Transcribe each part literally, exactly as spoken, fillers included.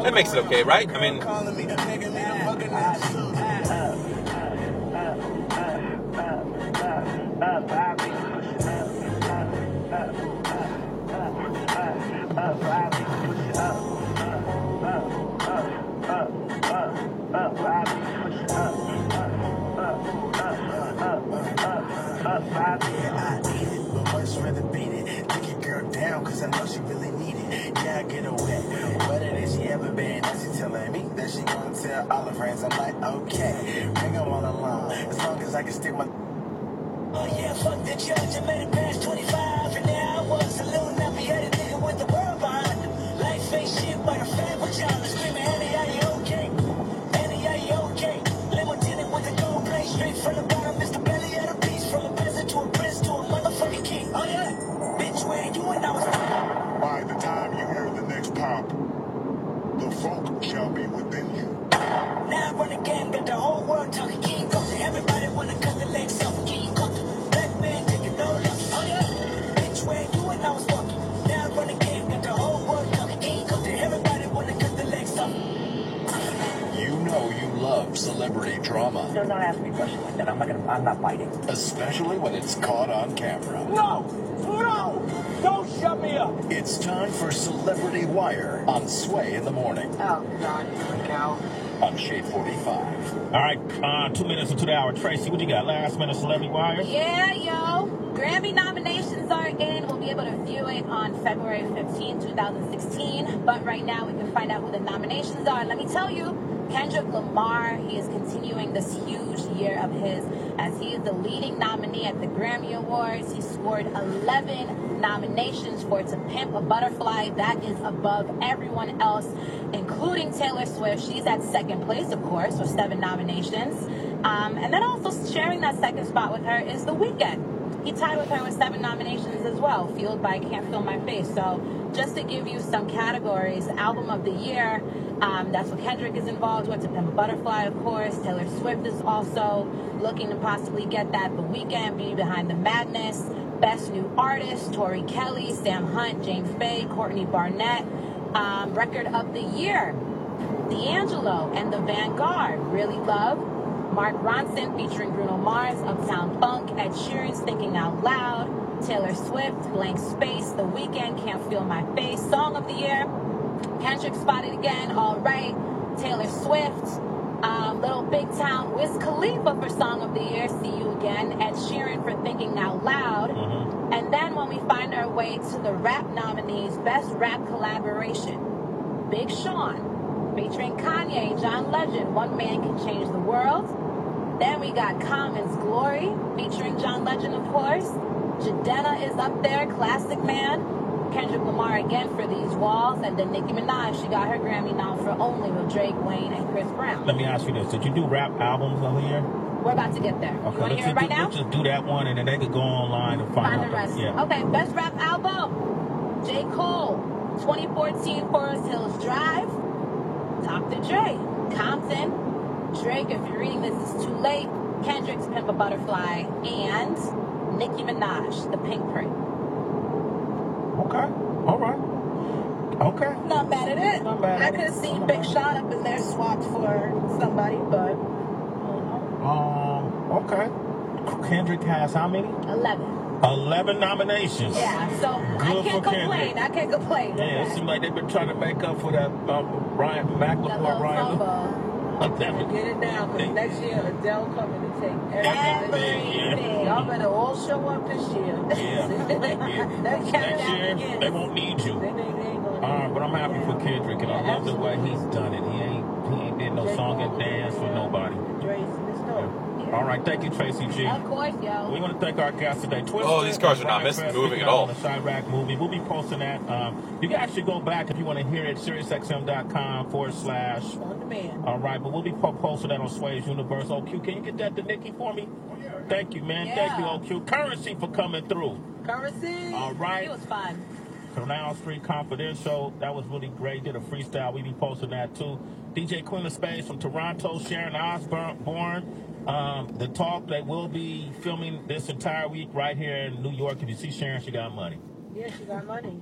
that makes it okay, right? I mean. Yeah, I need it, but much rather beat it. Take your girl down, cause I know she really need it. Yeah, I get her wet, wetter than she ever been. Now she telling me that she gonna tell all her friends. I'm like, okay, bring them all along, as long as I can stick my... Oh yeah, fuck the judge, I made it past twenty-five, and now I was a little nappy headed nigga with the world behind him. Life ain't shit but a fan with y'all, screaming, Annie, are you okay? Annie, are you okay? Limo tinted with the gold plate, straight from the bottom, Mister Belly at a piece, from a peasant to a prince to a motherfucking king. Oh yeah, bitch, where you and I was... By the time you hear the next pop, the folk shall be within you. Now I run again, got the whole world talking King Coulter. Everybody wanna cut the legs off of King Coulter. Black man taking no lucky. Oh yeah, bitch, where you and I was walking. Now I run again, got the whole world talking King Coulter. Everybody wanna cut the legs off. You know you love celebrity drama. No, don't ask me a question like that. I'm not gonna. I'm not biting. Especially when it's caught on camera. No, no, don't shut me up. It's time for Celebrity Wire on Sway in the Morning. Oh God, here we go. On Shade forty-five. All right, uh, two minutes into the hour. Tracy, what you got? Last minute Celebrity Wire? Yeah, yo. Grammy nominations are in. We'll be able to view it on February fifteenth, twenty sixteen. But right now, we can find out who the nominations are. Let me tell you, Kendrick Lamar, he is continuing this huge year of his as he is the leading nominee at the Grammy Awards. He scored eleven nominations for To Pimp a Butterfly. That is above everyone else, including Taylor Swift. She's at second place, of course, with seven nominations. Um, and then also sharing that second spot with her is The Weeknd. He tied with her with seven nominations as well, fueled by Can't Feel My Face. So just to give you some categories, Album of the Year, um, that's what Kendrick is involved with. To Pimp a Butterfly, of course. Taylor Swift is also looking to possibly get that. The Weeknd, Beauty Behind the Madness. Best New Artist, Tori Kelly, Sam Hunt, James Bay, Courtney Barnett. Um, Record of the Year, D'Angelo and the Vanguard, Really Love. Mark Ronson featuring Bruno Mars, Uptown Funk. Ed Sheeran's Thinking Out Loud. Taylor Swift, Blank Space. The Weeknd, Can't Feel My Face. Song of the Year, Kendrick Spotted Again, All Right. Taylor Swift, um, Little Big Town. Wiz Khalifa for Song of the Year, See You Again. Ed Sheeran for Thinking Out Loud. Mm-hmm. And then when we find our way to the rap nominees, Best Rap Collaboration, Big Sean featuring Kanye, John Legend, One Man Can Change the World. Then we got Common's Glory featuring John Legend, of course. Jadena is up there, Classic Man. Kendrick Lamar again for These Walls. And then Nicki Minaj, she got her Grammy now for Only with Drake, Wayne, and Chris Brown. Let me ask you this. Did you do rap albums of the year? We're about to get there. Okay, you want to hear it right do, now? Let's just do that one, and then they could go online and find, find out the rest. Yeah. Okay, Best Rap Album. J. Cole, twenty fourteen Forest Hills Drive. Doctor Dre, Compton. Drake, if you're reading this, it's too late. Kendrick's Pimp a Butterfly. And Nicki Minaj, The Pink Print. Okay. All right. Okay. Not bad at it. Not bad I at could have it. seen Big Sean up in there swapped for somebody, but... Um, okay. Kendrick has how many? eleven. eleven nominations. Yeah, so Good I can't for complain. Kendrick. I can't complain. Yeah, it seems like they've been trying to make up for that uh, Ryan That McLemore, little Ryan. fumble. Get it down, because next year Adele coming to take everything. Everything. Y'all better all show up this year. Yeah. Next Next year, year, they won't need you. They, they, they ain't gonna Uh, need but I'm happy you. for Kendrick, and I Yeah, love the way he's done it. He ain't he ain't did no J. song and Cole, dance for yeah. nobody. Dre's in the store. All right, thank you, Tracy G. Of course, yo. We want to thank our guests today. Twister, Oh, these cars are not Brian missing- Fest, moving picking at up all. On the Chirac movie. We'll be posting that. Um, you can actually go back if you want to hear it, SiriusXM.com forward slash. On demand. All right, but we'll be po- posting that on Sway's Universe. O Q, can you get that to Nikki for me? Thank you, man. Thank you, Yeah. O Q. Currency for coming through. Currency. All right. It was fun. Canal Street Confidential. That was really great. Did a freestyle. We be posting that too. D J Queen of Space from Toronto. Sharon Osbourne. Um, the talk that will be filming this entire week right here in New York. If you see Sharon, she got money. Yeah, she got money.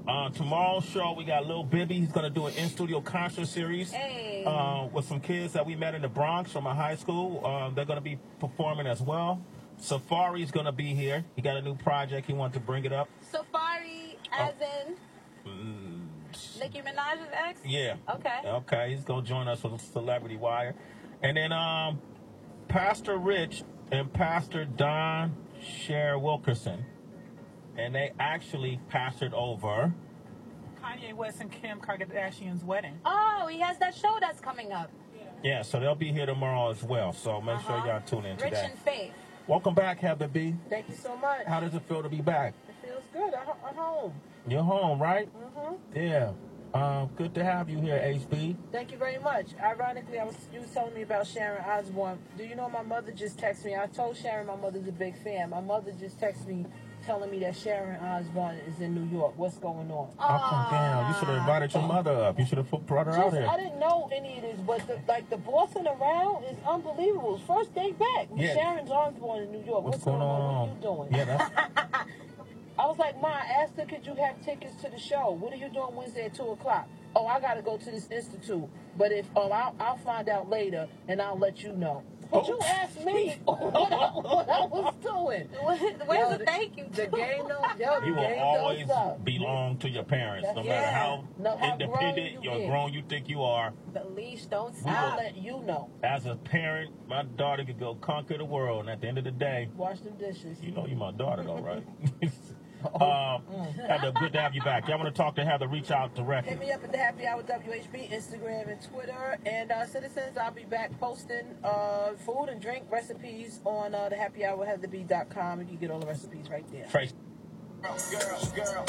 Uh, tomorrow's show, we got Lil Bibby. He's going to do an in-studio concert series Hey. uh, with some kids that we met in the Bronx from a high school. Uh, they're going to be performing as well. Safari's going to be here. He got a new project. He wants to bring it up. Safari, as in Mm, Nicki Minaj's ex? yeah. Okay. Okay, he's going to join us with Celebrity Wire. And then um, Pastor Rich and Pastor Don Cher Wilkerson. And they actually pastored over Kanye West and Kim Kardashian's wedding. Oh, he has that show that's coming up. Yeah, so they'll be here tomorrow as well. So make Uh-huh. sure y'all tune in to Rich that. and Faith. Welcome back, Heather B. Thank you so much. How does it feel to be back? It feels good. I'm I'm home. You're home, right? Mm-hmm. Yeah. Um, good to have you here, H B. Thank you very much. Ironically, I was you was telling me about Sharon Osbourne. Do you know my mother just texted me? I told Sharon my mother's a big fan. My mother just texted me telling me that Sharon Osbourne is in New York. What's going on? I'll come down. You should have invited your mother up. You should have brought her out Just, here. I didn't know any of this, but the, like the bossing around is unbelievable. First day back, Yeah. Sharon Osbourne in New York. What's, What's, going on? What are you doing? Yeah, that's, I was like, Ma, I asked her, could you have tickets to the show? What are you doing Wednesday at two o'clock? Oh, I got to go to this institute. But if, oh, I'll, I'll find out later, and I'll let you know. But you asked me what I, what I was doing. Where's Yo, the thank you? The game don't, yo, the you will game always don't stop. belong to your parents, no Yeah. matter how No, how grown independent you or get. grown you think you are. The leash don't I'll stop. let you know. As a parent, my daughter could go conquer the world, and at the end of the day, Wash them dishes. you know you're my daughter, though, right? um, Heather, good to have you back. Y'all want to talk to Heather? Reach out directly. Hit me up at the Happy Hour W H B, Instagram and Twitter. And uh, citizens, I'll be back posting uh, food and drink recipes on uh, the happy hour heather b dot com. You can get all the recipes right there. Trace. Girl, girl.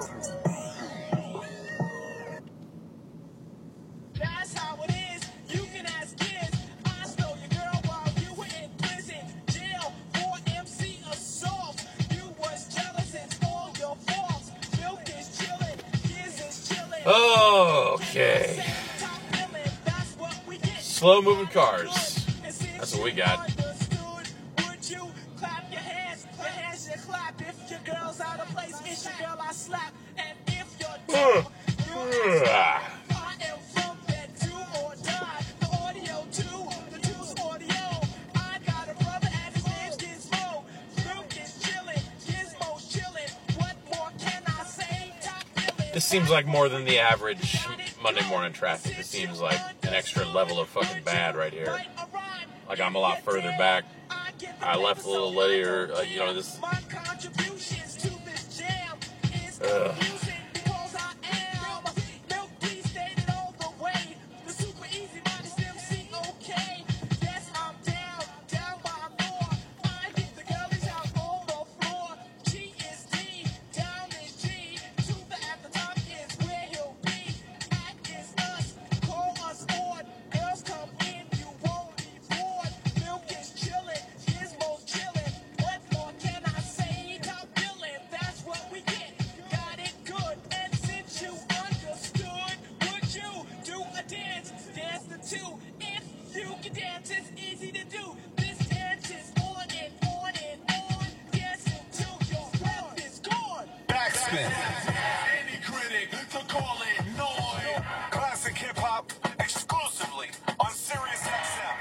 That's how it is. You can ask kids. I stole your girl while you were in prison. Jail for M C assault. You was jealous, it's all your fault. Milk is chilling, kids is chilling. Okay. Top billing, that's what we get. Slow moving cars. That's what we got. Would you clap your hands? Your hands should clap. If your girl's out of place, it's your girl I slap. And if you're down, you ask. I am from that do or die. The audio too, the two's audio. I got a brother and his name's Gizmo. Luke is chillin', Gizmo's chillin'. What more can I say? Top billing. This seems like more than the average Monday morning traffic. This seems like an extra level of fucking bad right here. Like I'm a lot further back. I left a little later. Uh, you know this. My contributions to this jam is Ugh. confusing because I am Milk D stated all the way. The super easy minus M C, okay. Yes, I'm down, down by four. I get the girlies out on the floor. G is D, down is G. To the at the top is where he'll be. At is us, call us on. Girls come in, you won't be bored. Milk is chillin', Gizmo's chillin'. What more can I say? Top billing, that's what we get. Got it good, and since you understood, would you do a dance? Dance the two. If you can dance, it's easy to do. This dance is on and on and on. Dance until your breath is gone. Backspin. Any critic to call it noise. Classic hip hop exclusively on Sirius X M.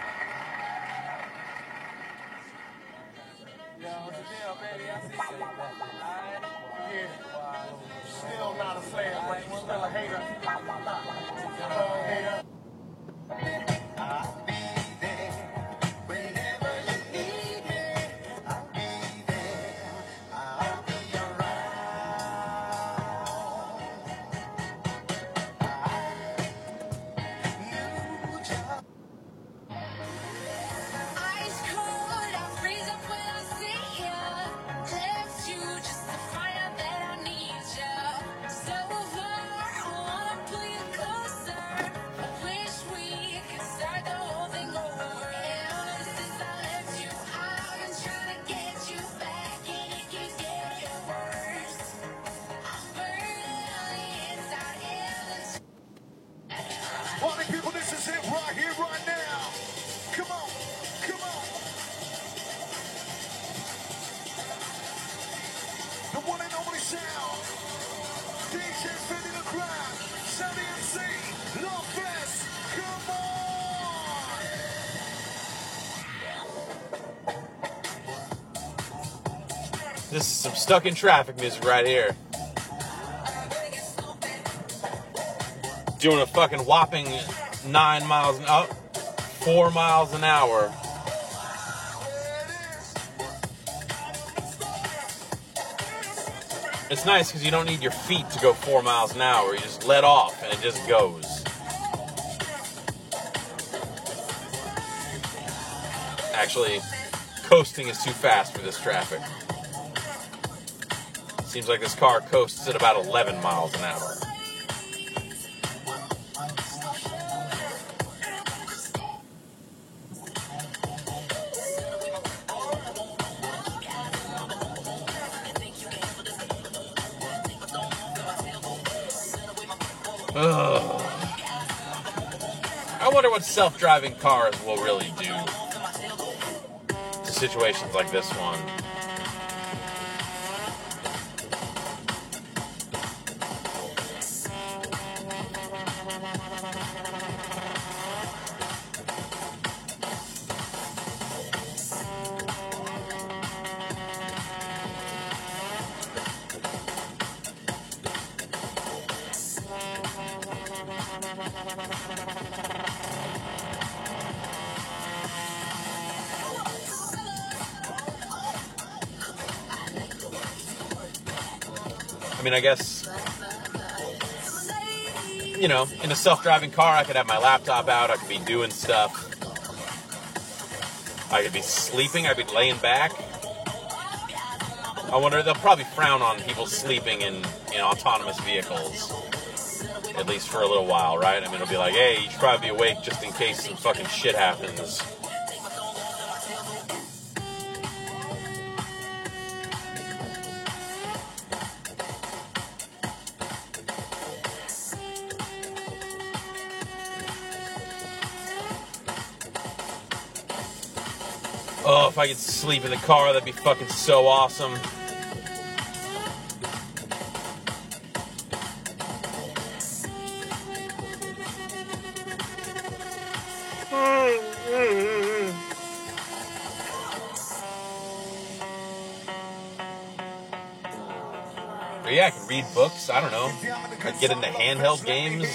Still not a fan, but you still a hater. Uh, hater. I'll be there whenever you need me. I'll be there. I'll be around. New job. Ice cold, I freeze up when I see ya. Text you just to find out that I need ya. So far, I wanna pull you closer, but we This is some stuck in traffic music right here. Doing a fucking whopping nine miles an hour, four miles an hour. It's nice because you don't need your feet to go four miles an hour. You just let off and it just goes. Actually, coasting is too fast for this traffic. Seems like this car coasts at about eleven miles an hour. Ugh. I wonder what self-driving cars will really do to situations like this one. I mean, I guess, you know, in a self-driving car, I could have my laptop out, I could be doing stuff. I could be sleeping, I'd be laying back. I wonder, they'll probably frown on people sleeping in, in autonomous vehicles. At least for a little while, right? I mean, it'll be like, hey, you should probably be awake just in case some fucking shit happens. Oh, if I could sleep in the car, that'd be fucking so awesome. Or yeah, I could read books. I don't know. I'd get into handheld games.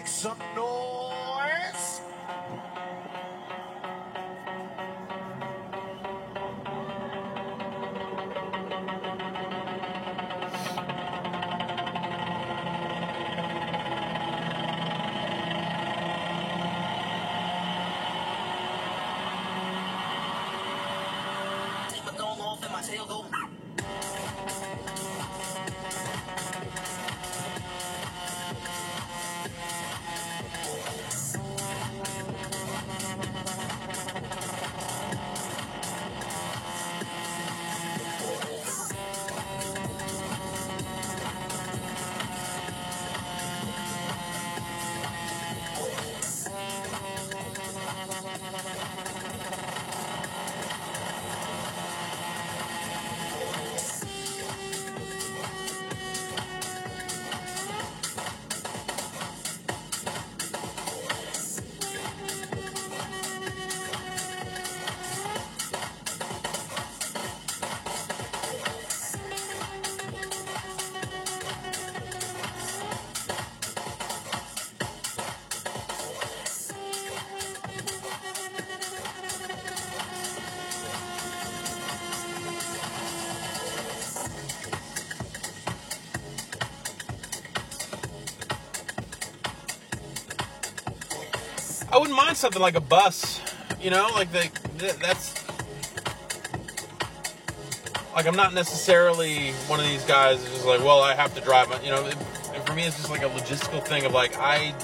I wouldn't mind something like a bus, you know, like the, that's, like I'm not necessarily one of these guys who's just like, well, I have to drive, you know, it, for me it's just like a logistical thing of like, I,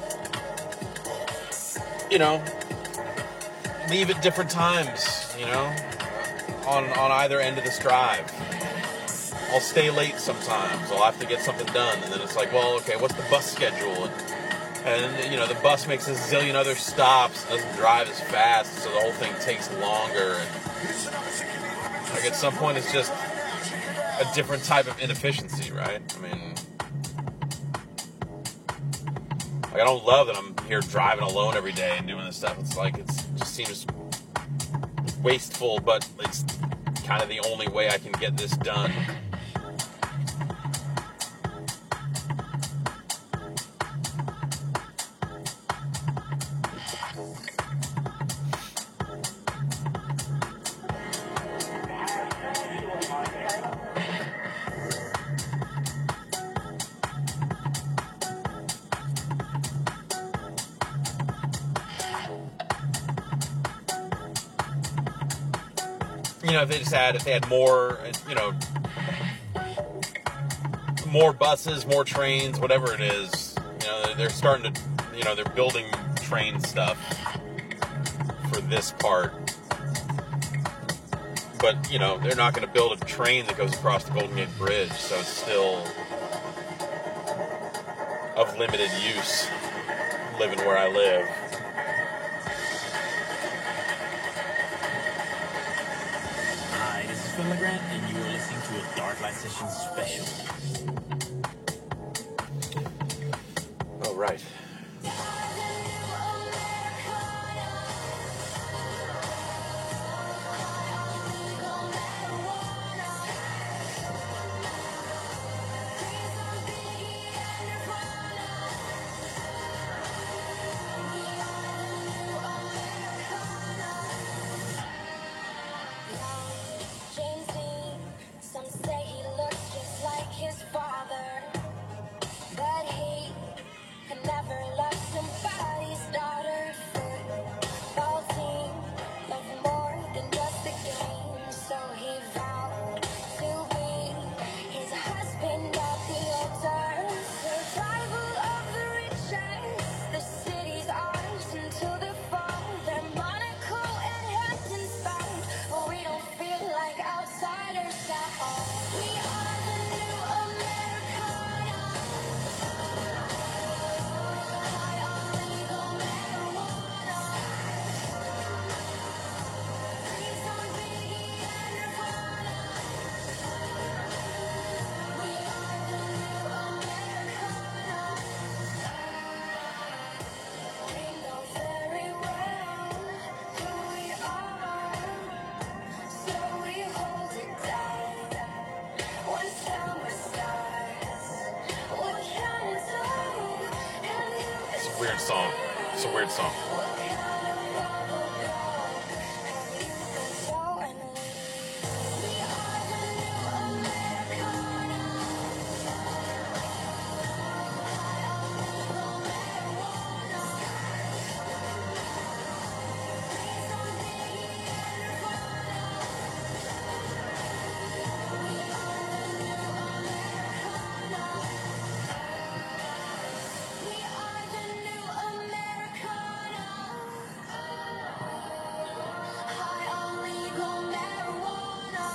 you know, leave at different times, you know, on, on either end of this drive. I'll stay late sometimes, I'll have to get something done, and then it's like, well, okay, what's the bus schedule? And, you know, the bus makes a zillion other stops, doesn't drive as fast, so the whole thing takes longer. And, like, at some point, it's just a different type of inefficiency, right? I mean, like, I don't love that I'm here driving alone every day and doing this stuff. It's like, it's, it just seems wasteful, but it's kind of the only way I can get this done. You know, if they just had, if they had more, you know, more buses, more trains, whatever it is, you know, they're starting to, you know, they're building train stuff for this part. But, you know, they're not going to build a train that goes across the Golden Gate Bridge, so it's still of limited use living where I live. Hi, this is Phil LeGrand, and you are listening to a Dark Light Sessions special. Oh, right. James Dean, some say he looks just like his father, but he could never love somebody's daughter. Football team love more than just a game, so he vowed to be his husband at the altar. Survival of the richest, the city's ours until the fall. They're Monaco and Hamptons bound, but we don't feel like outsiders at all. We are the new Americana. High on legal marijuana. Please on Biggie and Nirvana. We are the new Americana. We know very well who we are, so we hold it down. One summer stars, what can it do? And you It's a weird song. It's a weird song. so and we are the new Americana. High on legal marijuana. Please on Biggie and Nirvana. We are the new Americana. We are the new Americana. High on legal marijuana.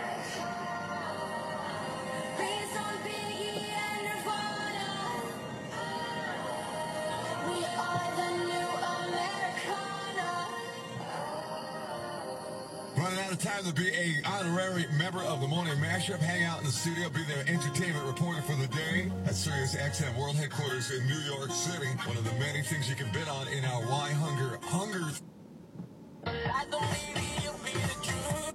Please on Biggie and Nirvana. We are the new Americana. Running out of time to be a honorary member of the Morning Mashup. Hang out in the studio, be their entertainment reporter for the day at Sirius X M World Headquarters in New York City. One of the many things you can bid on in our Why Hunger Hunger. I don't need you be the truth.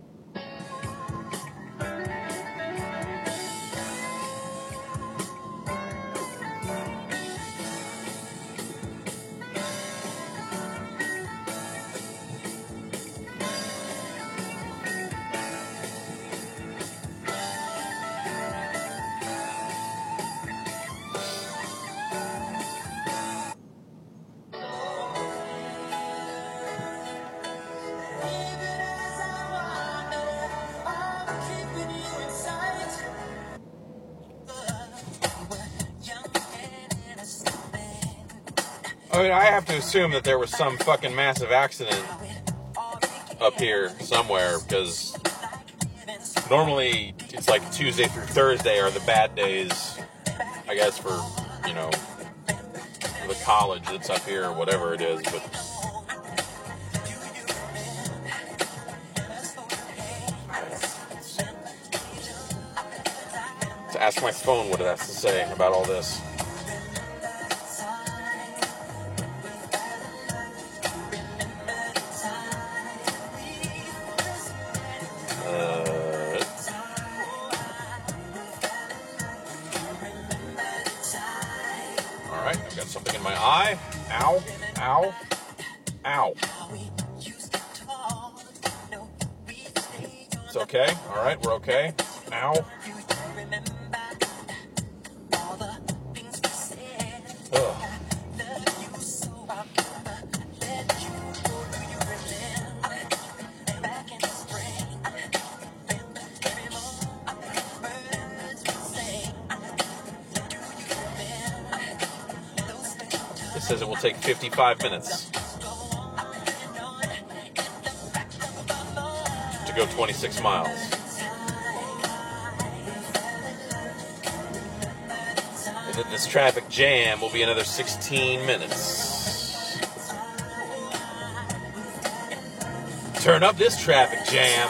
Even as I wander, I'm keeping you in sight. We're young and innocent then. I mean, I have to assume that there was some fucking massive accident up here somewhere, because normally it's like Tuesday through Thursday are the bad days, I guess, for, you know, the college that's up here or whatever it is. But to ask my phone what it has to say about all this. All right, I've got something in my eye. Ow, ow, ow. It's okay. All right, we're okay. Ow. Ugh. It says it will take fifty-five minutes to go twenty-six miles. And then this traffic jam will be another sixteen minutes. Turn up this traffic jam.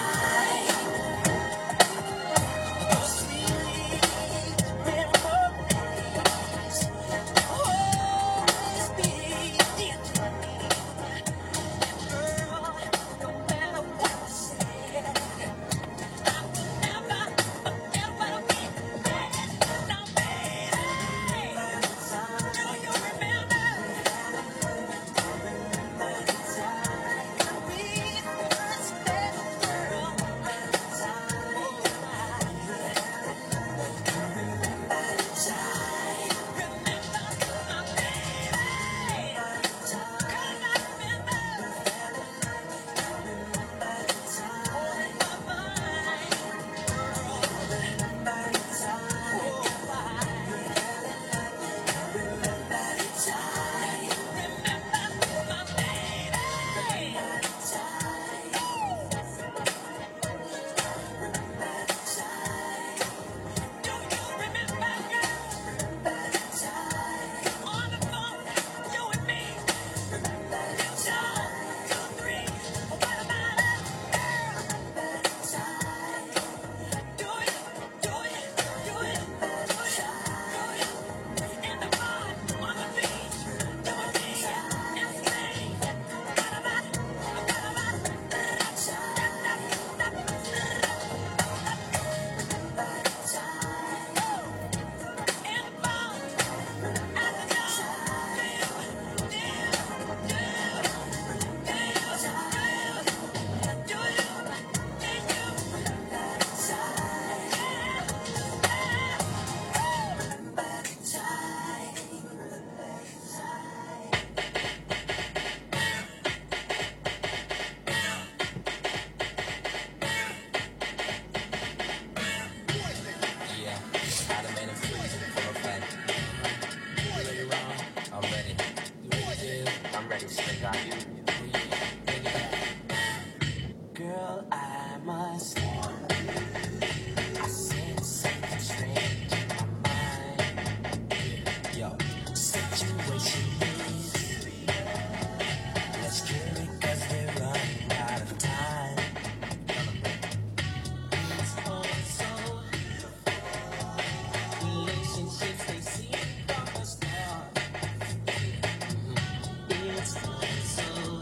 Girl, I must. I sense something strange in my mind. Yo, situation is. Let's kill it 'cause we're running out of time. It's all so beautiful. Relationships, they seem from the start. It's all so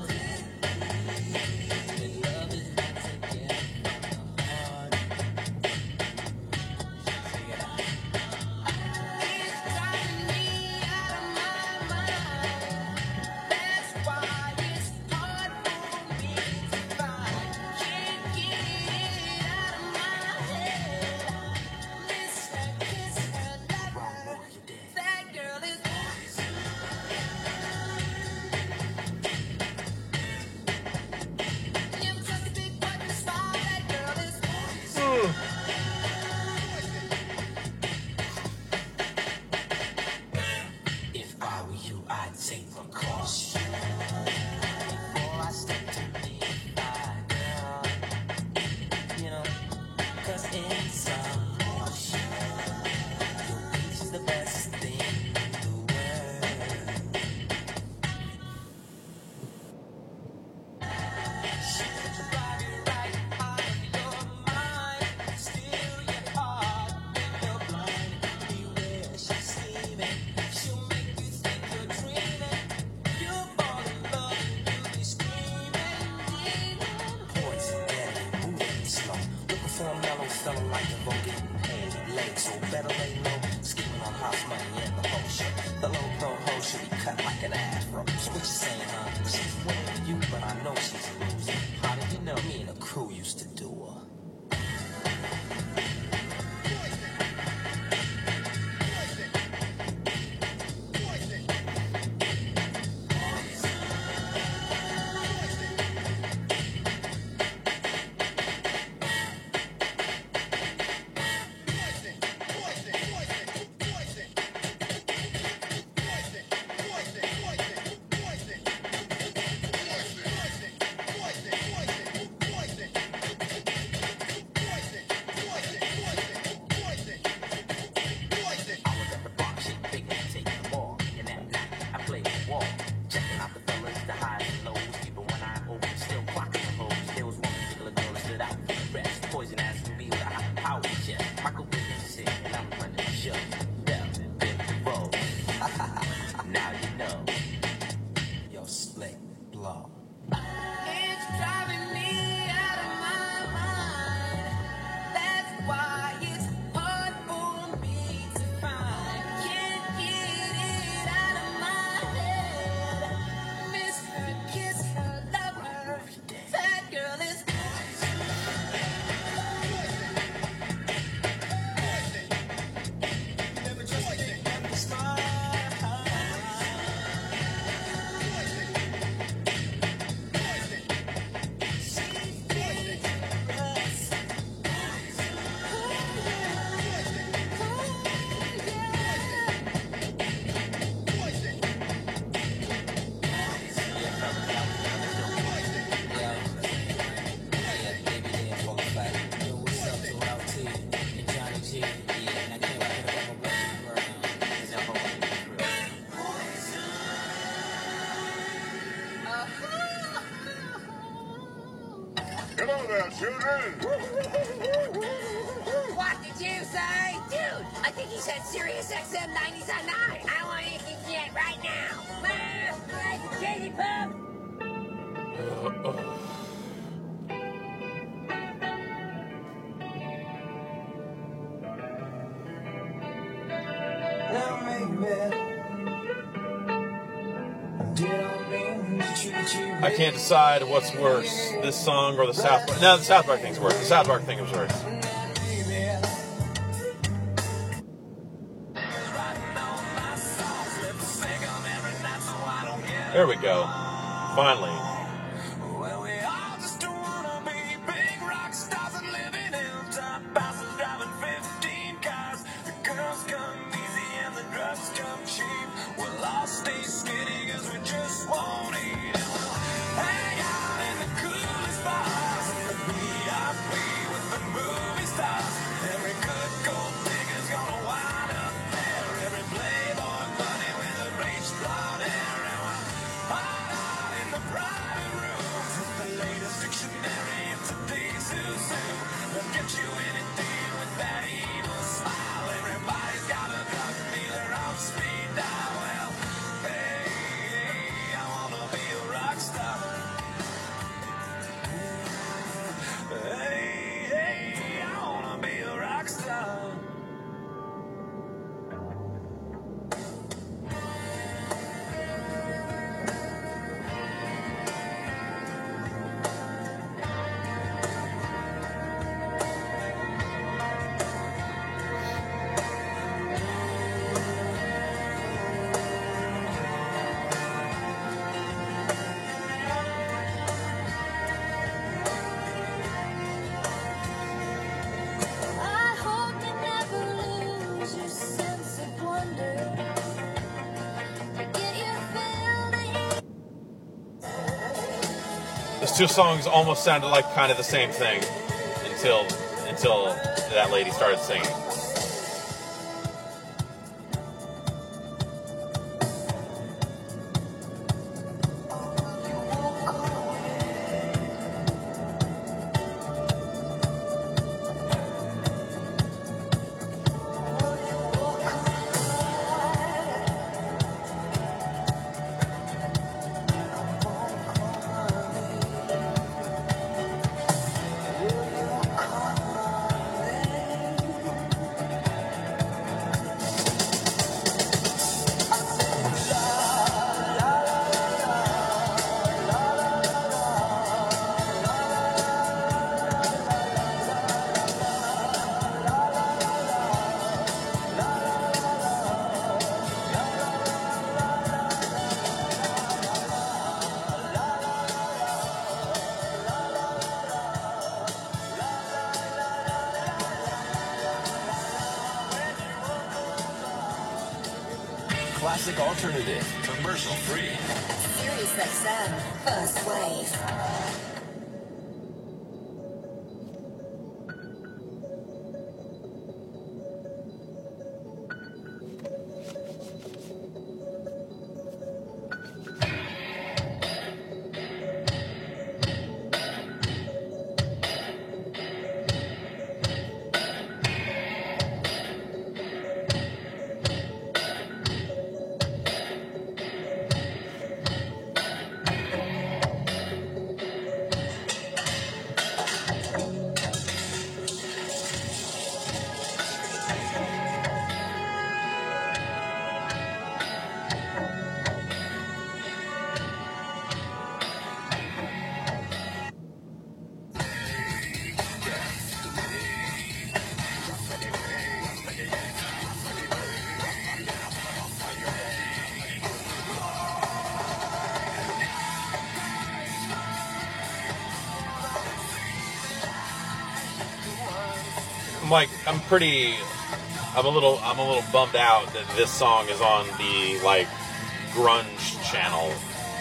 thought hoes should be cut like an afro. So what you saying, huh? She's winning for you, but I know she's a loser. How did you know? Me and the crew used to do her. Hello there, children. What did you say? Dude, I think he said Sirius X M nineties on nine. I want to get it right now. Mom, like a candy pump. I can't decide what's worse, this song or the South Park. No, the South Park thing's worse. The South Park thing was worse. There we go. Finally. Those two songs almost sounded like kind of the same thing until until that lady started singing. classic alternative, commercial free. Sirius X M, First Wave. Like, I'm pretty, I'm a little, I'm a little bummed out that this song is on the, like, grunge channel.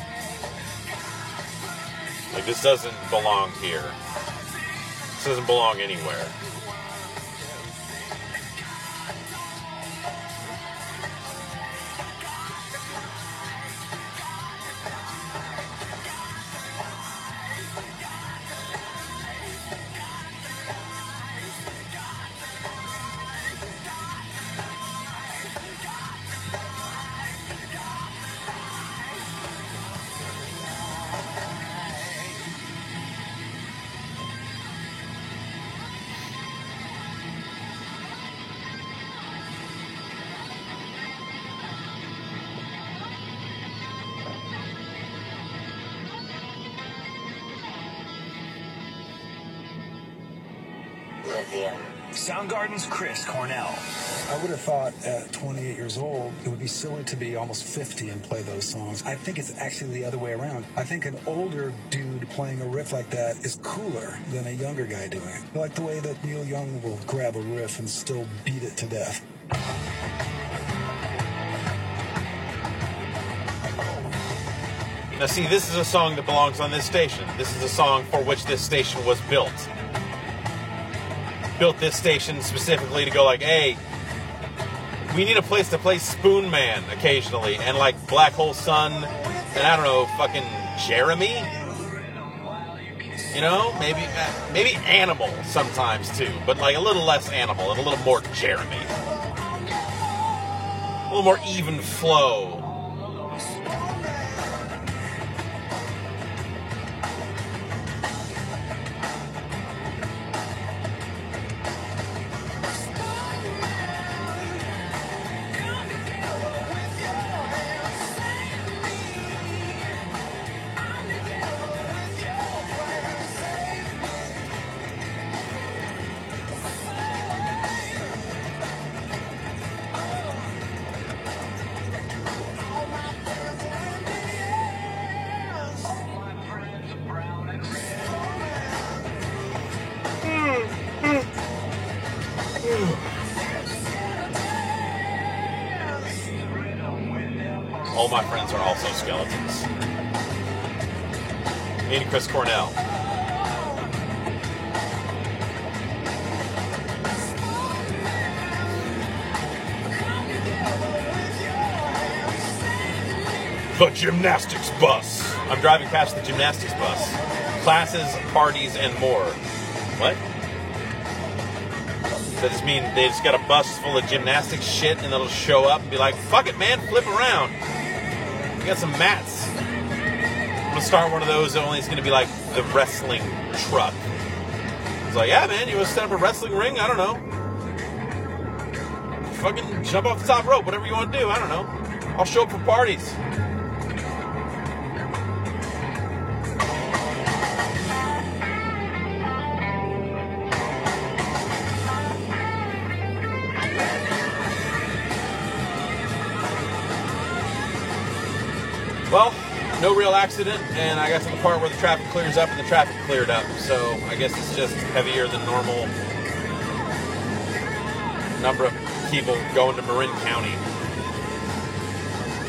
Like, this doesn't belong here. This doesn't belong anywhere. Soundgarden's Chris Cornell. I would have thought at twenty-eight years old, it would be silly to be almost fifty and play those songs. I think it's actually the other way around. I think an older dude playing a riff like that is cooler than a younger guy doing it. I like the way that Neil Young will grab a riff and still beat it to death. Now see, this is a song that belongs on this station. This is a song for which this station was built. Built this station specifically to go like, hey, we need a place to play Spoon Man occasionally, and like Black Hole Sun, and I don't know, fucking Jeremy? You know, maybe maybe Animal sometimes too, but like a little less Animal and a little more Jeremy. A little more even flow. All my friends are also skeletons. Me and Chris Cornell. The gymnastics bus. I'm driving past the gymnastics bus. Classes, parties, and more. What? Does that just mean they just got a bus full of gymnastics shit and they'll show up and be like, fuck it, man, flip around. We got some mats. I'm gonna start one of those, only it's gonna be like the wrestling truck. It's like, yeah, man, you wanna set up a wrestling ring? I don't know. Fucking jump off the top rope, whatever you wanna do, I don't know. I'll show up for parties. Well, no real accident, and I got to the part where the traffic clears up, and the traffic cleared up. So I guess it's just heavier than normal number of people going to Marin County.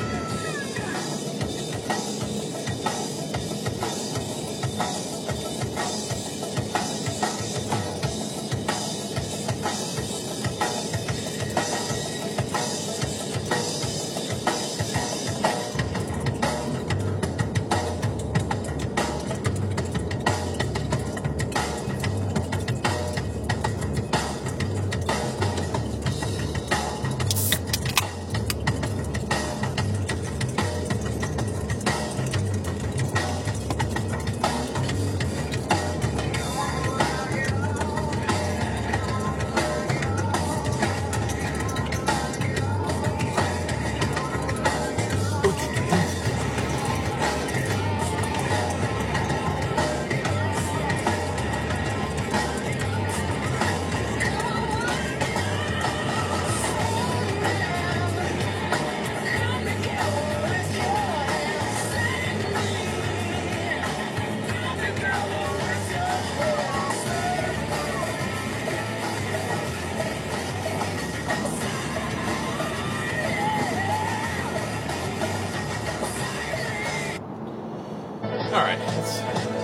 All right, let's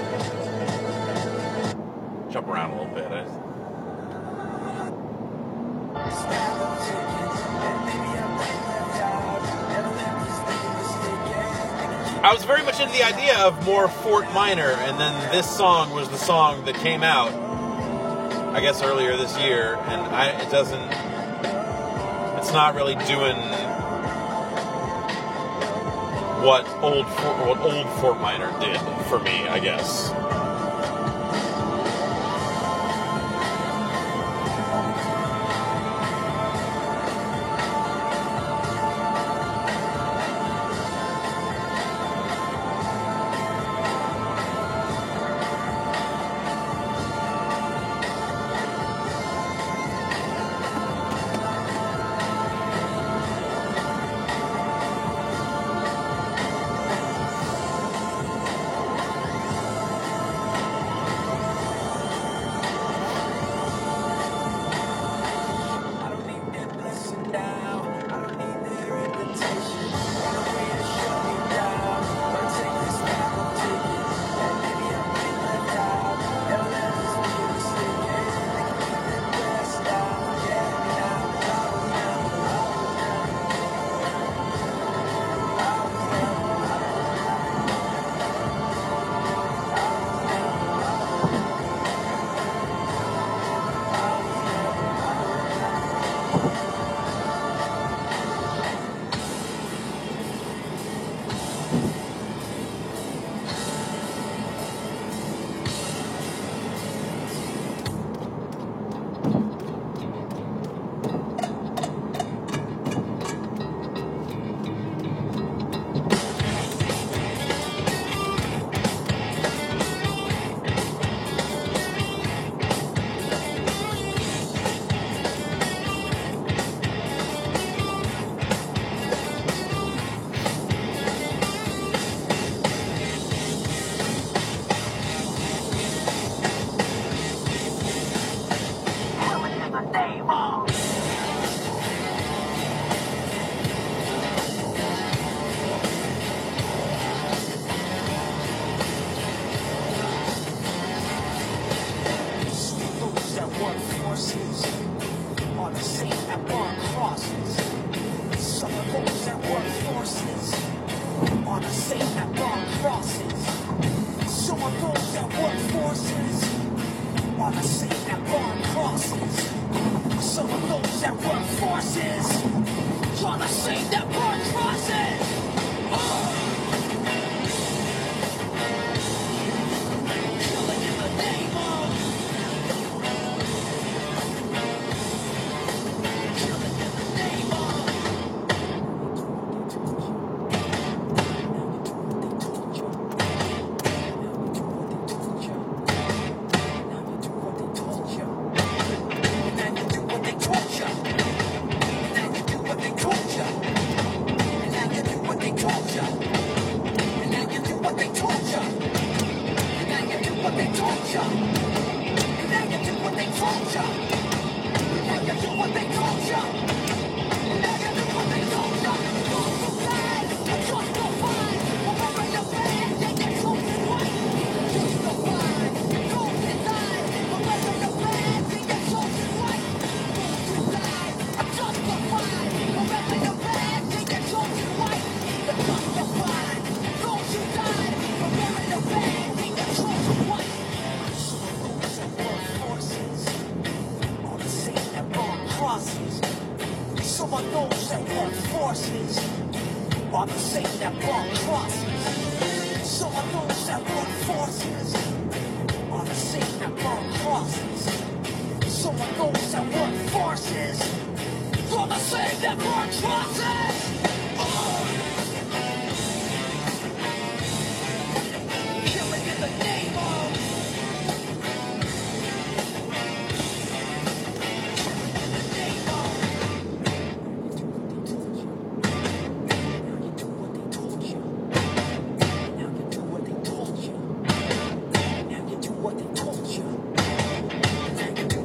jump around a little bit. I, I was very much into the idea of more Fort Minor, and then this song was the song that came out, I guess, earlier this year, and I, it doesn't, it's not really doing what old Fort, what old Fort Minor did for me, I guess.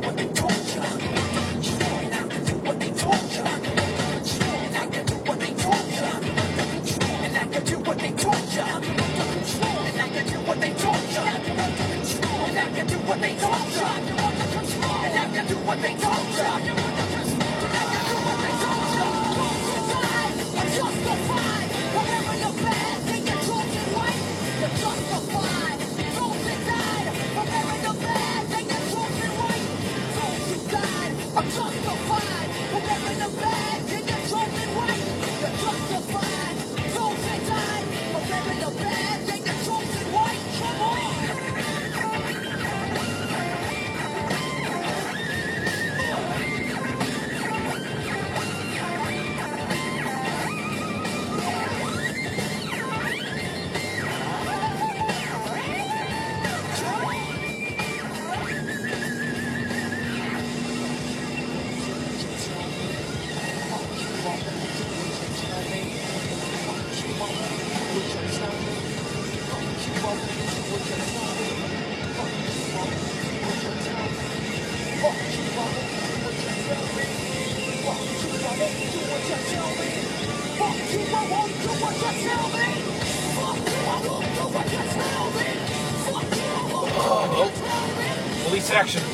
What they they told ya. They can do what they told ya. Wrong to die, I'm justified. Whatever you're bad, then you're chosen right. You're justified. Wrong to die, whatever you're bad, then you're chosen right. Wrong to die, I'm justified. Whatever you're bad, then you're chosen right. You're justified. Wrong to die, whatever you're bad, then you're chosen right. Come on. Oh, police action.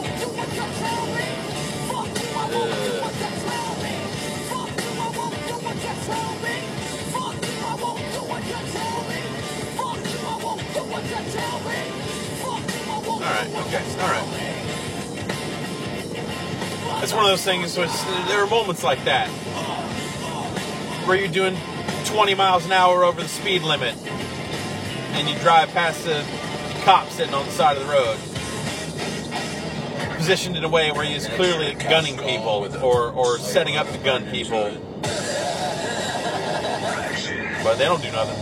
Alright, okay, alright. It's one of those things where there are moments like that where you're doing twenty miles an hour over the speed limit and you drive past the cop sitting on the side of the road, positioned in a way where he's clearly gunning people or, or setting up to gun people, but they don't do nothing.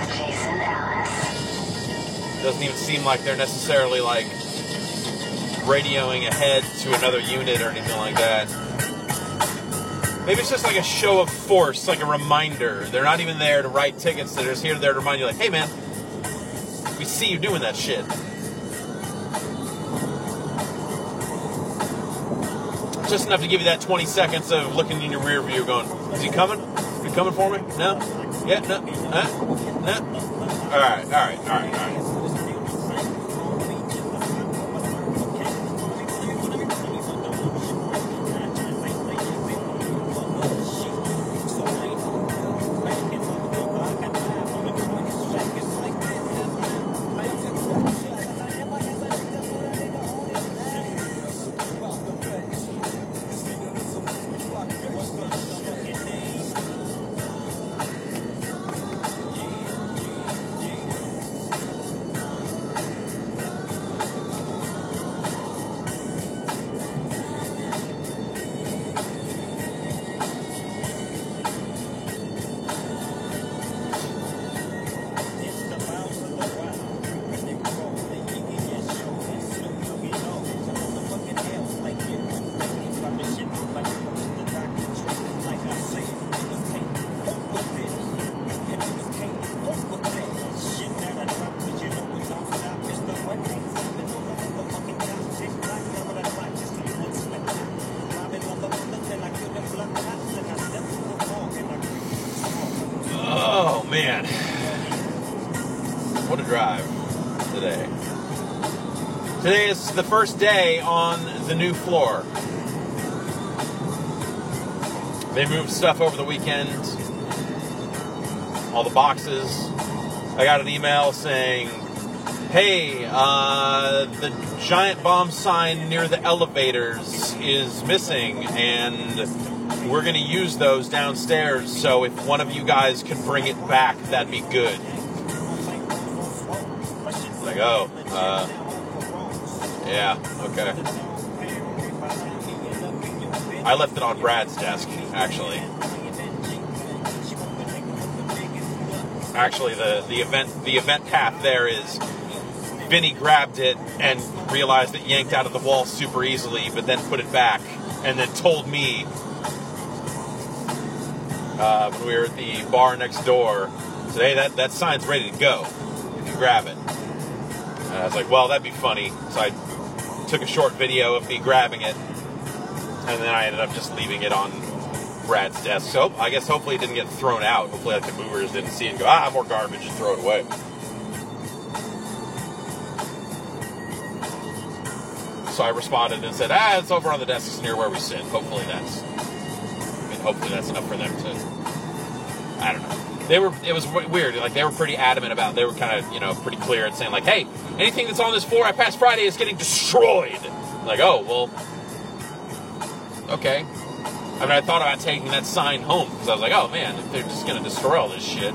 Doesn't even seem like they're necessarily like radioing ahead to another unit or anything like that. Maybe it's just like a show of force, like a reminder. They're not even there to write tickets. They're just here there to remind you, like, hey man, we see you doing that shit. Just enough to give you that twenty seconds of looking in your rear view going, is he coming? Is he coming for me? No? Yeah, no? Huh? No? Alright, alright, alright, alright. Oh man, what a drive today. Today is the first day on the new floor. They moved stuff over the weekend, all the boxes. I got an email saying, hey, uh, the giant bomb sign near the elevators is missing, and we're going to use those downstairs, so if one of you guys can bring it back, that'd be good. Like, oh, uh, yeah, okay. I left it on Brad's desk, actually. Actually, the, the event the event path there is Vinny grabbed it and realized it yanked out of the wall super easily, but then put it back, and then told me uh, when we were at the bar next door, said, hey, that, that sign's ready to go. You can grab it. And I was like, well, that'd be funny. So I took a short video of me grabbing it, and then I ended up just leaving it on Brad's desk. So I guess hopefully it didn't get thrown out. Hopefully like the movers didn't see it and go, ah, more garbage, and throw it away. so I responded and said, ah, it's over on the desks near where we sit. Hopefully that's, I mean, hopefully that's enough for them to, I don't know. They were, it was w- weird. Like, they were pretty adamant about, they were kind of, you know, pretty clear and saying, like, hey, anything that's on this floor at past Friday is getting destroyed. Like, oh, well, okay. I mean, I thought about taking that sign home because I was like, oh, man, if they're just going to destroy all this shit.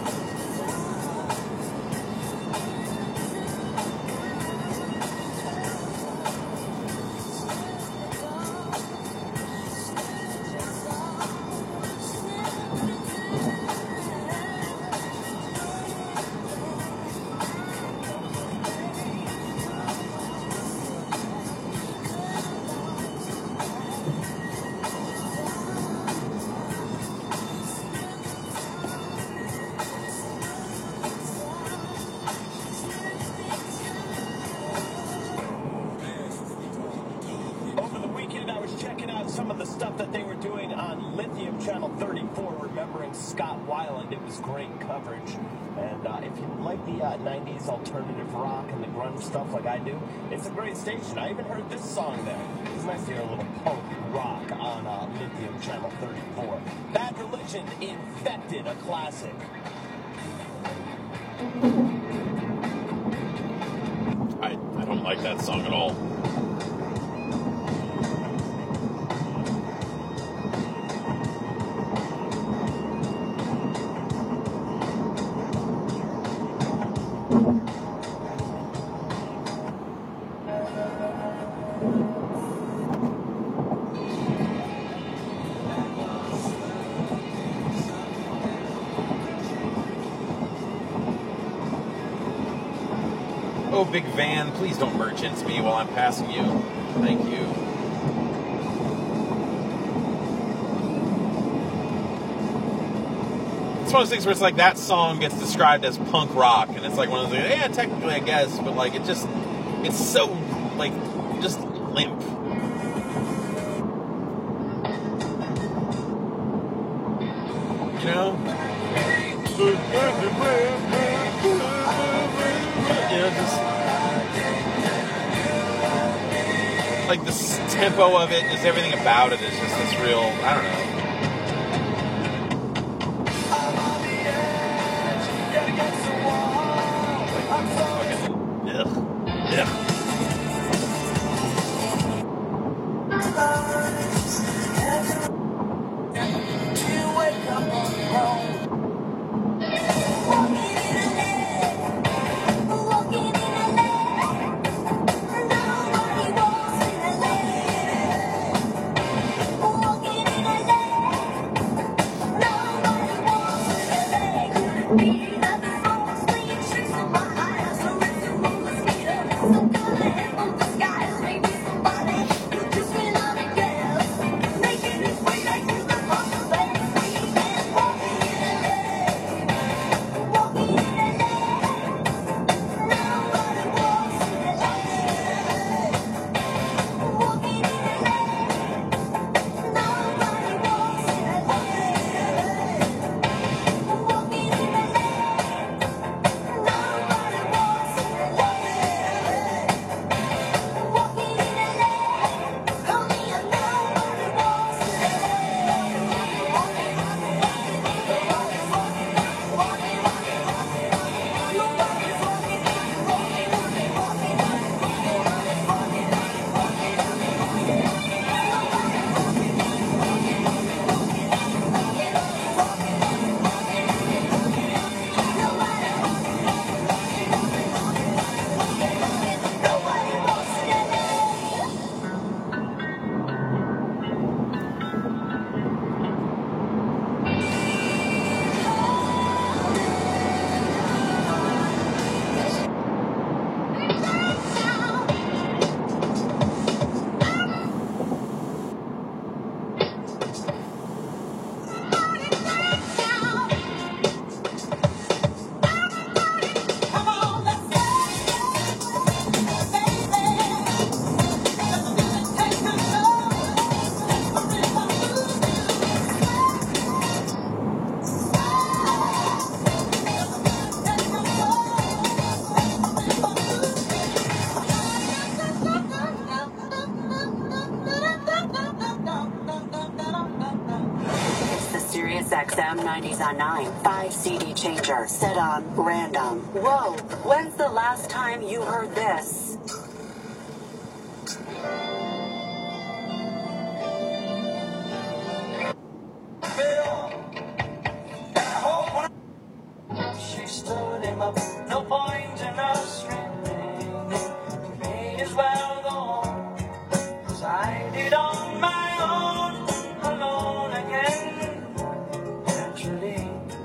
Over the weekend, I was checking out some of the stuff that they were doing on Lithium Channel thirty-four, remembering Scott Weiland. It was great coverage. And uh, if you like the uh, nineties alternative rock and the grunge stuff like I do, it's a great station. I even heard this song there. It's nice to hear a little punk rock on uh, Lithium Channel thirty-four. Bad Religion, Infected, a classic. I, I don't like that song at all. Oh, big van, please don't merge into me while I'm passing you. Thank you. It's one of those things where it's like that song gets described as punk rock, and it's like one of those things, yeah, technically I guess, but like it just, it's so, like, just limp. You know? You know, just like the tempo of it, just everything about it is just this real, I don't know. Like, fucking, ugh, ugh. Walking in a X M nineties on nine, five C D changer, set on random. Whoa, when's the last time you heard this? She stood him up, no point in us remaining. We may as well go on, 'cause I did on my own, alone again. Naturally,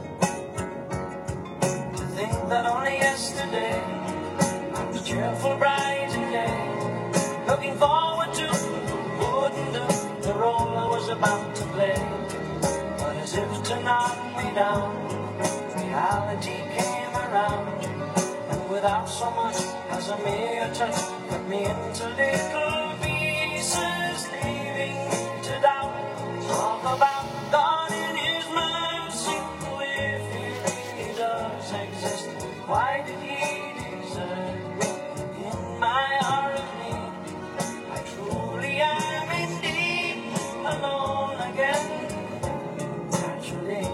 to think that only yesterday I was cheerful, bright and gay, looking forward to wouldn't do the role I was about to play. But as if to knock me down, reality came around, and without so much as a mere touch, cut me into little pieces, leaving me to doubt. Talk about God in His mercy, if He really does exist, why did He desert me in my hour of need? I truly am indeed alone again. Naturally,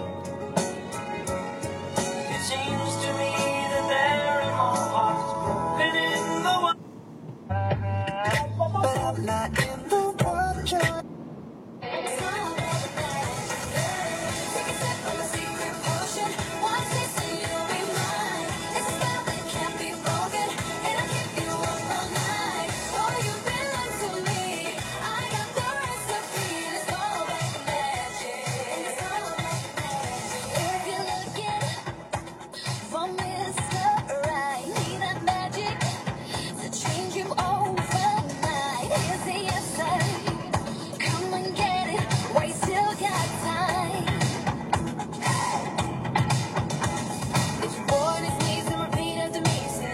it seems to me that there are more hearts broken in the world. But I'm not in the world, John. Change him overnight. Here's the answer. Come and get it. While you still got time. If you want his knees and repeat after me, say,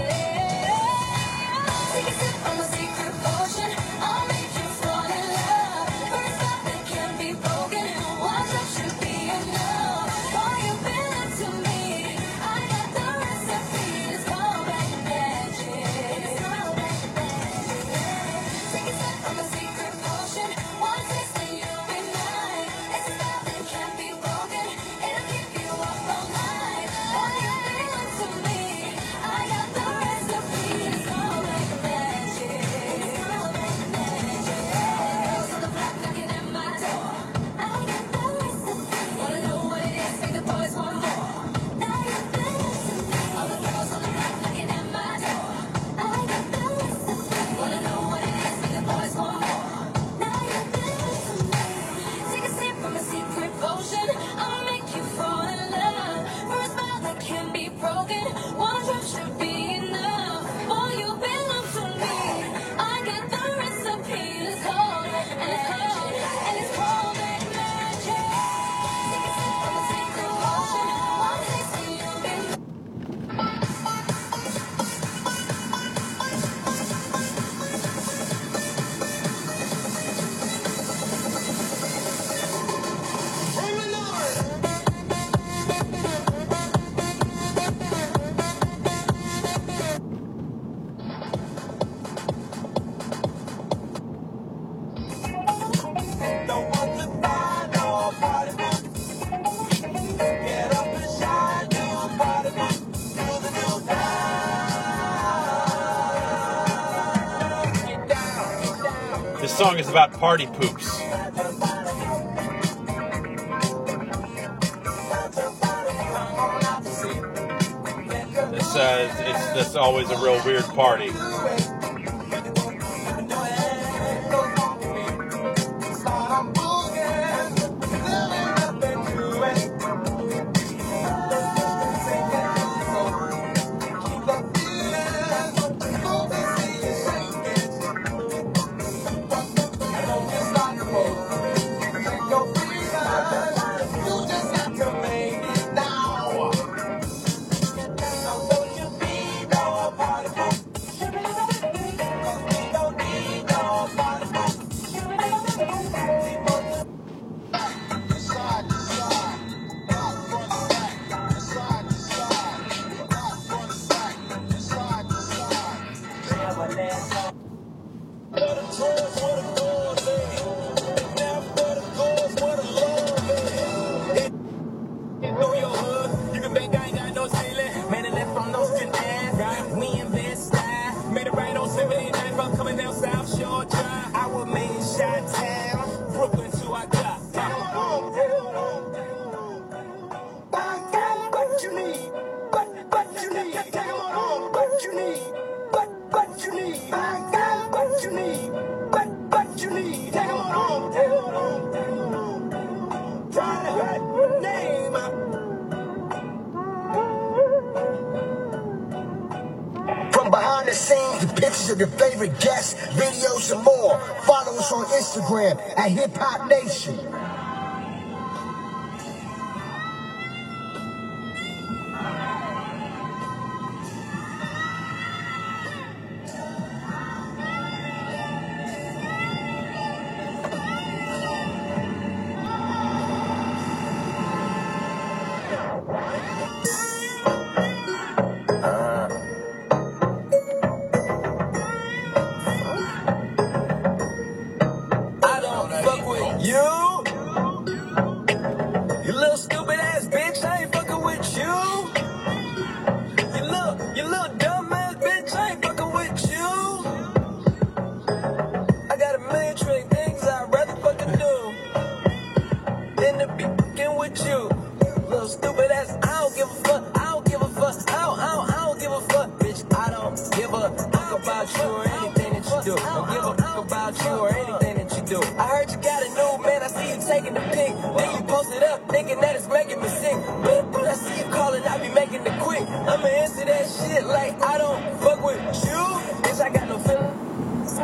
take a sip on my secret potion. I'll make you fall in love. First love that can't be broken. One drop should be enough. All you've been up to me, I got the recipe. It's called black magic. It's called black magic. Take a sip on my secret potion. One taste and you'll be mine. It's a spell that can't be broken. It'll keep you up all night. All you've been up to me, I got the recipe. It's called black magic. It's called black magic. Girls on the block knocking at my door. I got the recipe. Wanna know what it is? Make the boys want more. Now you've been up to me. All the girls on the block knocking at my door. I got the recipe. Wanna know what it is? Make the boys want more. Now you've been up to me. Take a sip from a secret potion. I'll make you fall in love. For a spell that can't be broken. One drop should be enough. All you've been up to me, I got the recipe. It's called, and it's called, and it's called black magic. Take a sip from a secret potion. One taste and you'll be This song is about party poops. It says it's just always a real weird party. Party from behind the scenes, the pictures of your favorite guests, videos, and more. Follow us on Instagram at Hip Hop Nation. I don't fuck with you. You little stupid ass bitch, I ain't fucking with you. You little, you little dumb ass bitch, I ain't fucking with you. I got a million trillion things I'd rather fucking do than to be fucking with you. Little stupid ass, I don't give a fuck, I don't give a fuck, I don't, I don't, I don't give a fuck, bitch. I don't give a fuck about you or anything that you do. Don't give a fuck about you or anything that you do. I heard you got a new man, I see you taking the pic. Then you post it up, thinking that it's making me sick. But I see you calling, I be making it quick. I'ma answer that shit like I don't fuck with you. Bitch, I got no feelings.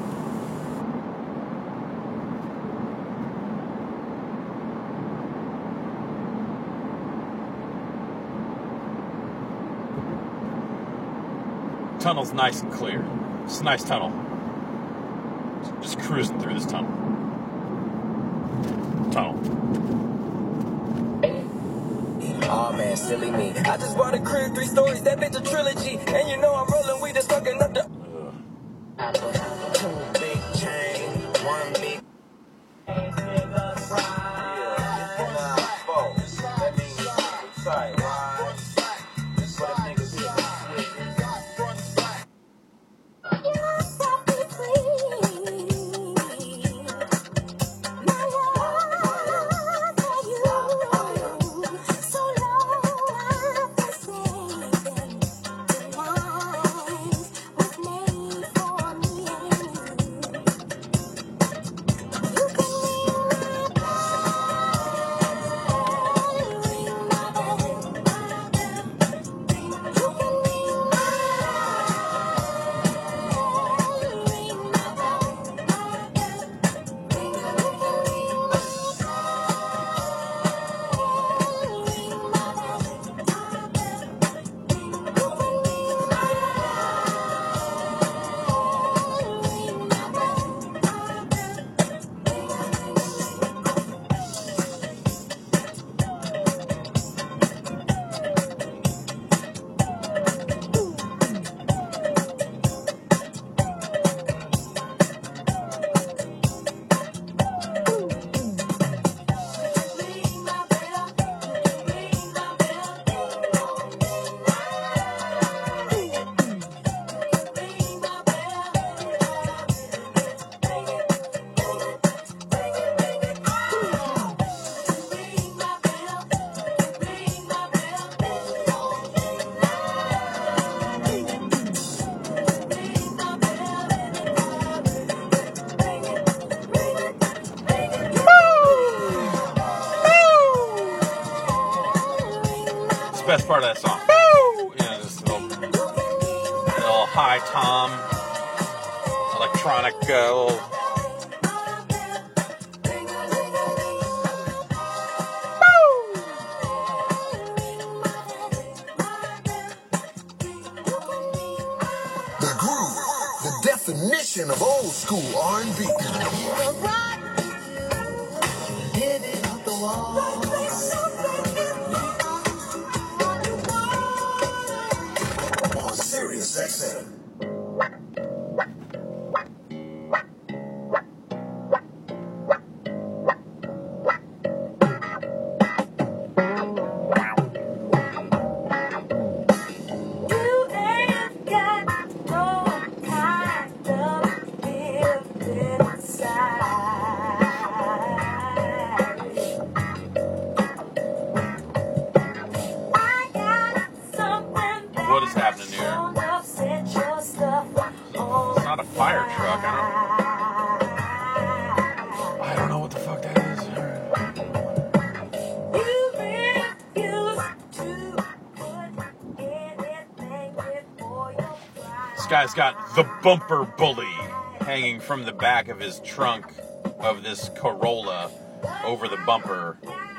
Tunnel's nice and clear. It's a nice tunnel. Just cruising through this tunnel. Tunnel. Oh man, silly me. I just bought a crib, three stories, that bitch a trilogy. And you know I'm rolling weed, that's fucking up the. Two big chain, one big. Best part of that song. Woo! You know, this little, little high tom, electronic, uh, little. The groove, the definition of old school R and B. On Sirius X M. What is happening here? It's not a fire truck. I don't. I don't know what the fuck that is. guy's got the bumper bully hanging from the back of his trunk of this Corolla over the bumper.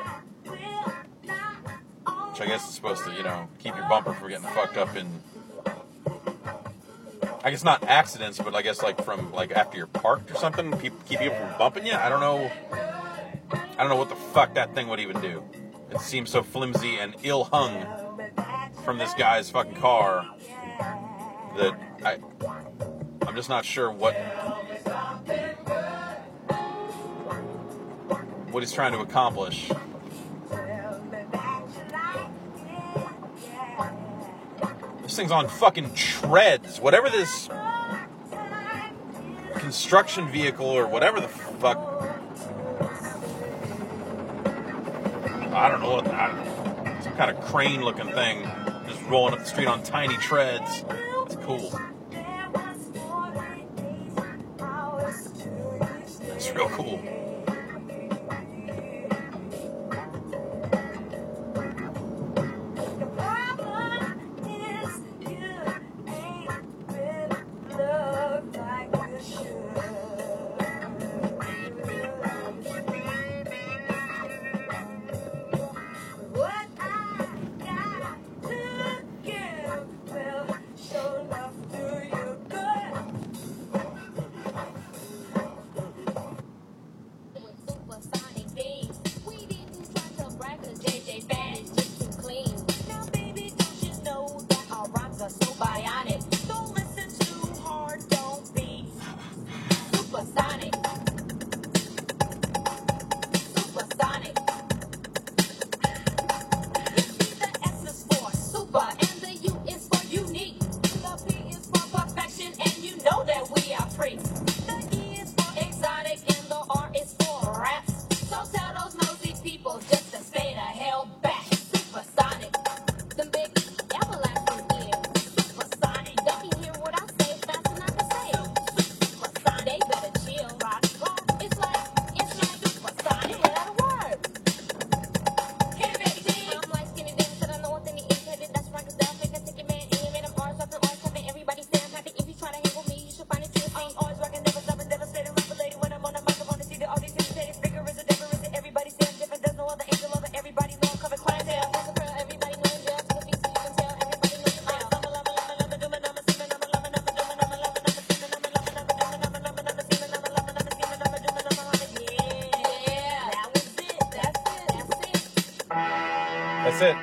Which I guess is supposed to, you know, keep your bumper from getting fucked up in, I guess not accidents, but I guess like from, like after you're parked or something, keep, keep people from bumping you? I don't know. I don't know what the fuck that thing would even do. It seems so flimsy and ill-hung from this guy's fucking car that I, I'm just not sure what what he's trying to accomplish. This thing's on fucking treads. Whatever this construction vehicle or whatever the fuck. I don't know what that, some kind of crane looking thing just rolling up the street on tiny treads. It's cool. It's real cool. That's it.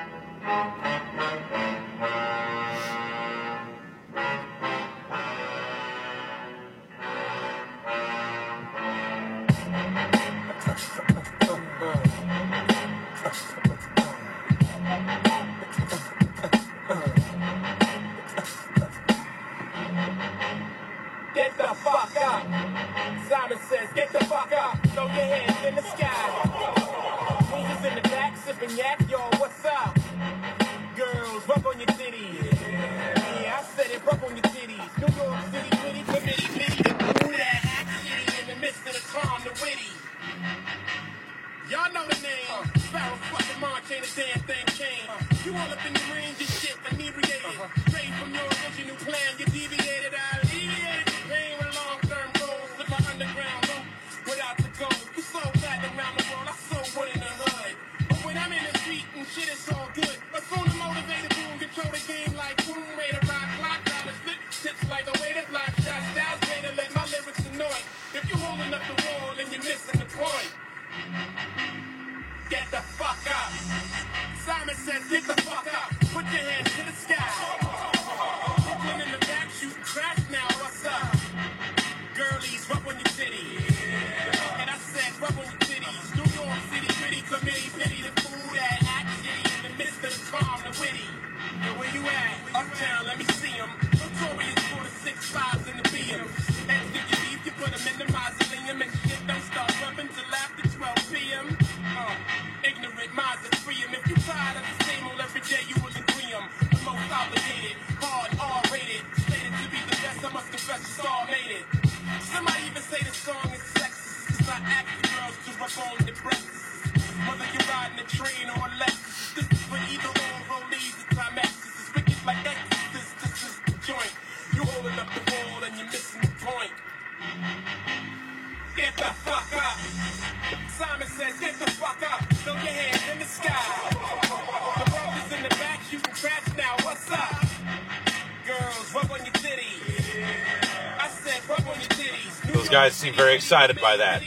Get the fuck up. Simon says, get the fuck up. Throw your hands in the sky. Weezer's in the back, sipping yak. Yo, what's up? Girls, rub on your titties. Yeah, I said it, rub on your titties. New York City, pretty, committee, pity. Ooh, that act shitty in the midst of the calm, the witty. Y'all know the name. Sparrow fucking March ain't a damn thing changed. You all up in the range of shit, inebriated. Straight from your original plan, you deviated. I alleviated the pain with long-term goals. With my underground loop, without the gold. You so fat around the world, I so wood in the hood. But when I'm in the street and shit, it's all good. But soon the motivated boom, control the game like boom, way to rock, lock, down the slip. Tips like a way to block shots, styles way to let my lyrics annoy. If you holding up the wall and you're missing the point. Get the fuck up. Simon says, get the fuck up. Put your hands to the sky. Brooklyn in the back shooting trash now. What's up? Girlies, rub on your titties. And I said, rub on your titties. New York City, pretty committee, pity the fool that act shitty in the midst of the calm, the witty. Yo, where you at? Uptown, let me see them. Notorious for the six fives and the B Ms. And if you leave, you put them in the mausoleum and shit don't start rubbing till after twelve p.m. Uh, ignorant minds are free 'em. If you tired of the same old every day, you will agree 'em. The most obligated, hard, R-rated. Slated to be the best, I must confess the star made it. Somebody even say the song is sexist. It's not acting girls to rub on the breasts. Whether you're riding a train or a Lexus, this is for either or rollies or Timexes. It's wicked like Exorcist, this is the joint. You holding up the fuck up. Simon says, get the fuck up. Throw your hands in the sky. The world is in the back, shooting traps now. What's up? Girls, rub on your titties. I said, rub on your titties. Those guys seem very excited by that.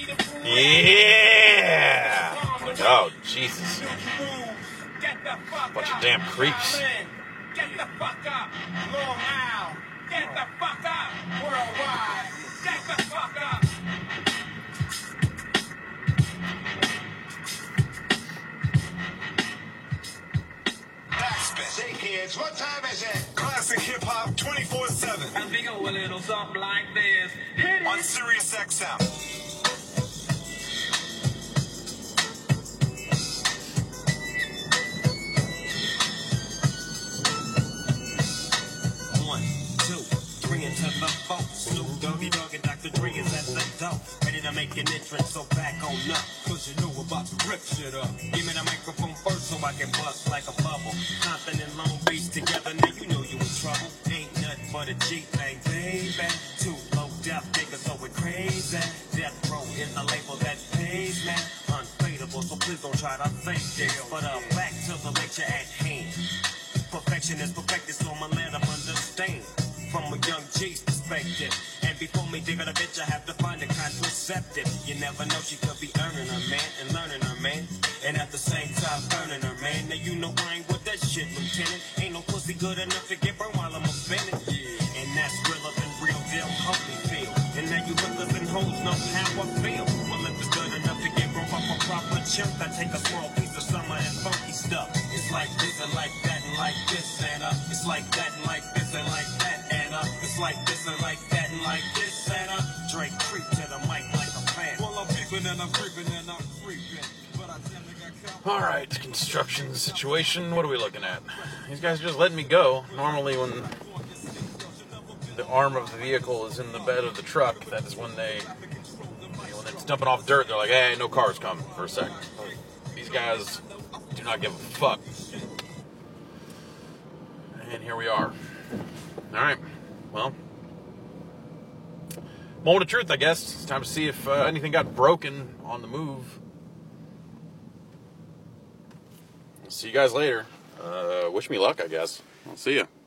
Yeah! Oh, Jesus. Bunch of damn creeps. Get the fuck up. Long Isle. Get the fuck up. Worldwide. Get the fuck up. Backspin. Say kids, what time is it? Classic hip hop twenty-four seven. And we go a little something like this. Hit it. On Sirius X M. One, two, three into the four. Snoop Doggy Dogg and Doctor Dre is at the door. Ready to make an entrance, so back on up. Cause you know about to rip shit up. Give me the microphone first so I can bust like a bubble. Compton and Long Beach together, now you know you in trouble. Ain't nothing but a G thing, baby. Two low death niggas, so we're crazy. Death Row is the label that pays, man. Unfadable, so please don't try to fake this. But uh, back to the lecture at hand. Perfection is perfected, so I'ma let them understand. From a young G's perspective. And before me digging a bitch, I have to find a contraceptive. You never know, she could be earning her man and learning her man. And at the same time, burning her man. Now you know I ain't with that shit, Lieutenant. Ain't no pussy good enough to get burned while I'm offended. And that's realer than real deal, Holyfield. And now you hookers and hoes know how I feel. Well, if it's good enough to get broke off a proper chimp, I take a small piece of some of that funky stuff. It's like this and like that and like this and uh. It's like that and like this and like that and uh. It's like this and like that and like this and uh. Drake creep to the mic like a fan. Well, I'm creeping and I'm creeping and I'm creeping. But I tell me I come. All right, construction situation. What are we looking at? These guys are just letting me go. Normally, when the arm of the vehicle is in the bed of the truck, that is when they, when it's dumping off dirt, they're like, hey, no cars coming for a second. These guys do not give a fuck. And here we are. All right, well, moment of truth, I guess. It's time to see if uh, anything got broken on the move. See you guys later. Uh, wish me luck, I guess. I'll see ya.